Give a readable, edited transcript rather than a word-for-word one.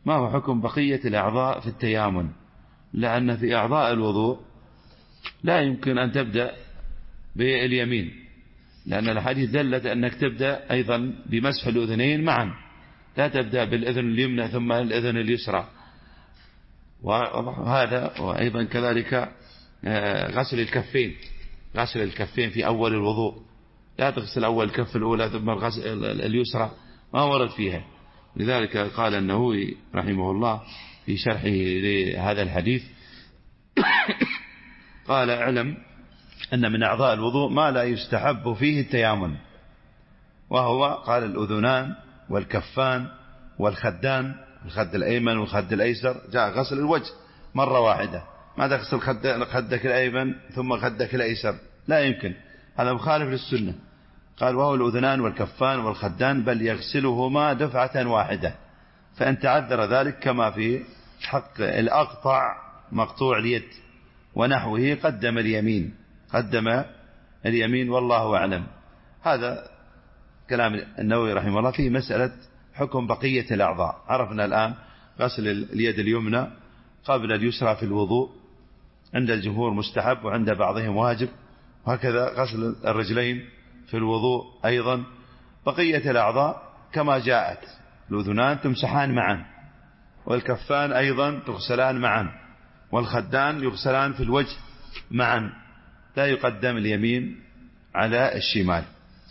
ما هو حكم بقية الأعضاء في التيامن؟ لأن في أعضاء الوضوء لا يمكن أن تبدأ باليمين، لأن الحديث دلت أنك تبدأ أيضا بمسح الأذنين معا، لا تبدأ بالأذن اليمنى ثم الأذن اليسرى. وهذا وأيضا كذلك غسل الكفين، غسل الكفين في أول الوضوء، لا تغسل أول الكف الأولى ثم الغسل اليسرى، ما ورد فيها. لذلك قال النووي رحمه الله في شرحه لهذا الحديث قال: اعلم أن من أعضاء الوضوء ما لا يستحب فيه التيامن، وهو قال الأذنان والكفان والخدان، الخد الأيمن والخد الأيسر. جاء غسل الوجه مرة واحدة، ما تغسل خدك الأيمن ثم خدك الأيسر، لا يمكن، هذا مخالف للسنة. قال: وهو الأذنان والكفان والخدان، بل يغسلهما دفعة واحدة، فإن تعذر ذلك كما في حق الأقطع مقطوع اليد ونحوه قدم اليمين والله أعلم. هذا كلام النووي رحمه الله في مسألة حكم بقية الأعضاء. عرفنا الآن غسل اليد اليمنى قبل اليسرى في الوضوء عند الجمهور مستحب وعند بعضهم واجب، وهكذا غسل الرجلين في الوضوء أيضا. بقية الأعضاء كما جاءت، الأذنان تمسحان معا، والكفان أيضا تغسلان معا، والخدان يغسلان في الوجه معا، لا يقدم اليمين على الشمال.